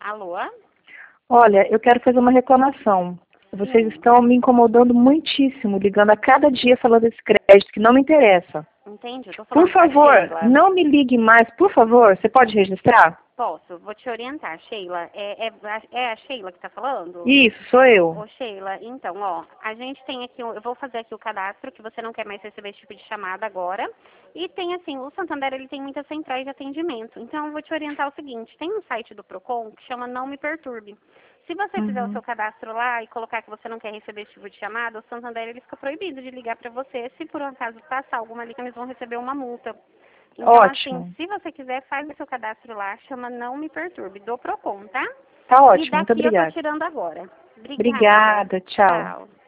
Alô? Olha, eu quero fazer uma reclamação. Vocês estão me incomodando muitíssimo, ligando a cada dia falando desse crédito, que não me interessa. Entendi, eu tô falando Por favor, com a Sheila. não me ligue mais, por favor. Você pode registrar? Posso, vou te orientar, Sheila. É a Sheila que tá falando? Isso, sou eu. Ô, Sheila, então, ó, a gente tem aqui, eu vou fazer aqui o cadastro, que você não quer mais receber esse tipo de chamada agora. E tem, assim, o Santander, ele tem muitas centrais de atendimento. Então, eu vou te orientar o seguinte, tem um site do Procon que chama Não Me Perturbe. Se você fizer o seu cadastro lá e colocar que você não quer receber esse tipo de chamada, o Santander, ele fica proibido de ligar para você. Se por um acaso passar alguma liga, eles vão receber uma multa. Então, Ótimo. assim, se você quiser, faz o seu cadastro lá, chama Não Me Perturbe, do Procon, tá? Tá E ótimo, muito daqui eu tô obrigada. tirando agora. Obrigada, tchau. Tchau.